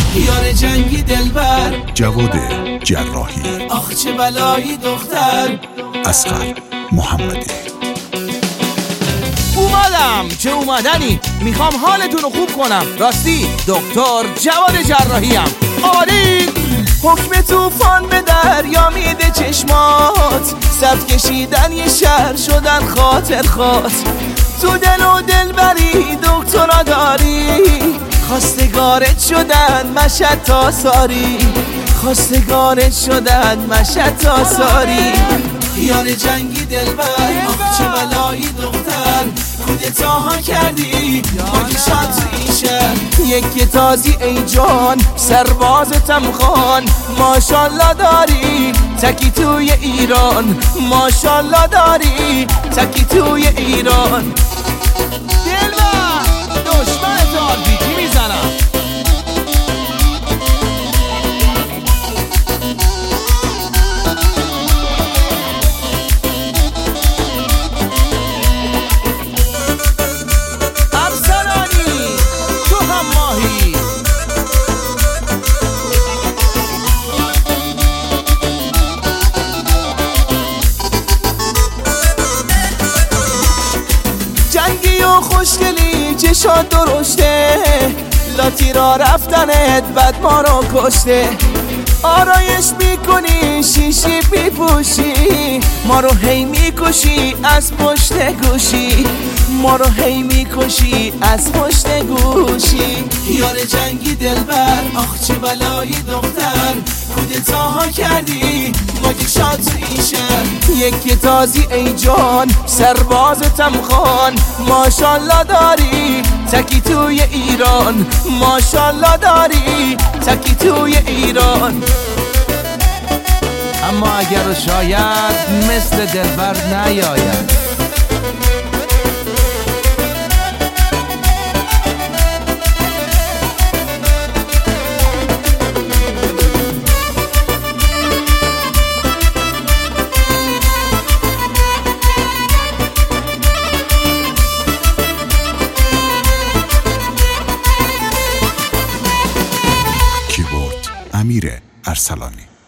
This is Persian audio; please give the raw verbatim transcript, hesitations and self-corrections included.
یار جنگی دلبر جواد جراحی. آخ چه بلایی دختر اصغر محمدی. اومدم چه اومدنی، میخوام حالتون رو خوب کنم. راستی دکتر جواد جراحی ام. آمادید؟ حکم طوفان به دریا میده چشمات، صف کشیدن یه شهر شدن خاطر خاط. تو دل و دل بری دکترا داری، خواستگارت شدن مشهد تا ساری، خواستگارت شدن مشهد تا ساری. یار جنگی دلبر آخ چه بلایی دختر کودتاها کردی ماجیشان تو این شهر. یک تازی ای جان سربازتم خان، ماشالله داری تکی توی ایران، ماشالله داری تکی توی ایران. دلبر دشمن تاربیتی میزنم. جنگی و خوشگلی چشات درشته، لاتی را رفتنت بد ما رو کشته. آرایش میکنی شیشی بیپوشی، ما رو هی میکشی از پشت گوشی، ما رو هی میکشی از پشت گوشی. یار جنگی دلبر آخ چه بلایی دختر کودتاها کردی ماجیشان تو این شهر. یک تازی ای جان سربازتم خان، ماشالله داری تکی توی ایران، ماشالله داری تکی توی ایران. اما اگر شاید مثل دلبر نیاید. کیبورد امیر ارسلانی.